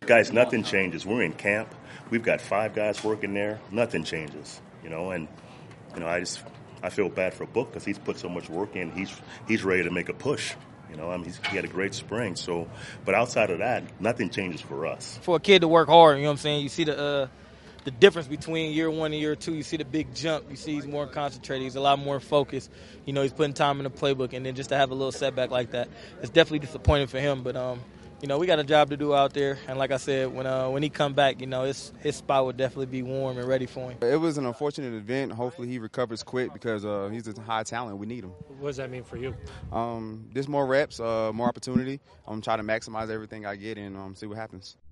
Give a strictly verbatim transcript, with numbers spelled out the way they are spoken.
Guys, nothing changes. We're in camp. We've got five guys working there. Nothing changes, you know. And you know, I just I feel bad for Book because he's put so much work in. He's he's ready to make a push. You know, I mean, he's, he had a great spring. So, but outside of that, nothing changes for us. For a kid to work hard, you know what I'm saying. You see the uh, the difference between year one and year two. You see the big jump. You see he's more concentrated. He's a lot more focused. You know, he's putting time in the playbook, and then just to have a little setback like that, it's definitely disappointing for him. But um. You know, we got a job to do out there, and like I said, when uh, when he come back, you know, his his spot will definitely be warm and ready for him. It was an unfortunate event. Hopefully, he recovers quick because uh, he's a high talent. We need him. What does that mean for you? Um, just more reps, uh, more opportunity. I'm trying to maximize everything I get and um, see what happens.